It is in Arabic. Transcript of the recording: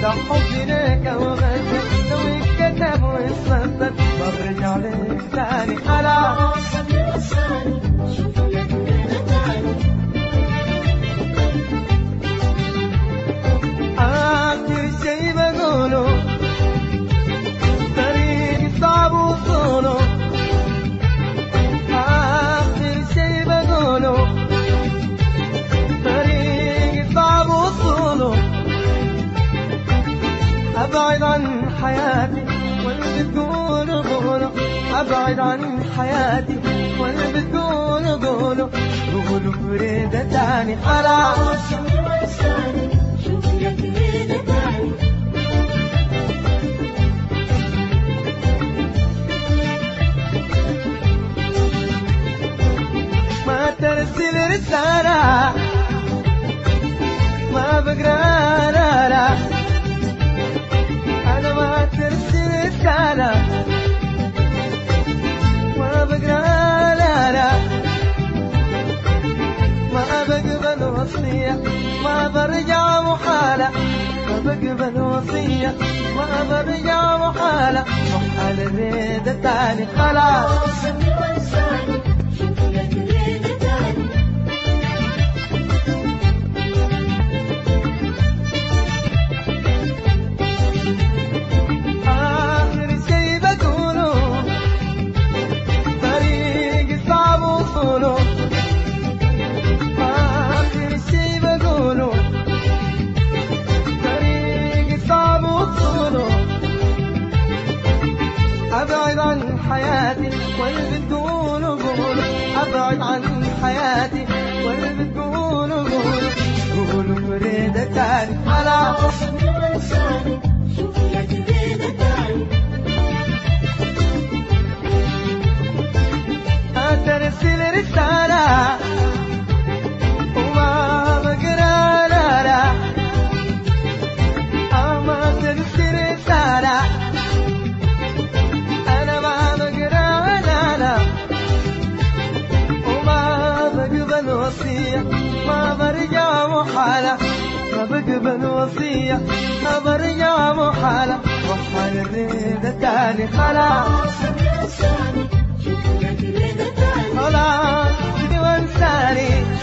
ده حبي لك وغزل لو اتكتب واتسطر ما برجع لك تاني خلاص شوف لك غيرة تاني آخر شي بقوله طريق صعب وصوله آخر شي بقوله طريق صعب وصوله أبعد عن حياتي واللي بتقول قوله أبعد عن حياتي واللي بتقول قوله قولوا فريدة تاني خلاص شوف لك غيرة تاني ما ترسل رسالة ما بقرا لا لا أنا ما ترسل رسالة ما بقرا لا لا ما بقبل وصية ما برجع محالة ما بقبل وصية ما برجع محالة الريدة تاني خلاص شوف لك غيرة تاني آخر شي بقوله طريق صعب وصوله آخر شي بقوله طريق صعب وصوله أبعد عن حياتي واللي بتقول قوله أبعد عن حياتي واللي بتقول قوله قولوا فريدة تاني خلاص شوف لك غيرة تاني ترسل رسالة وما بقرا لا لا ما ترسل رسالة أنا ما بقرا لا لا وما بقبل وصية ما برجع محالة ما بقبل وصية ما برجع محالة وحال الريدة تاني خلاص شوف لك غيرة تاني خلاص وانساني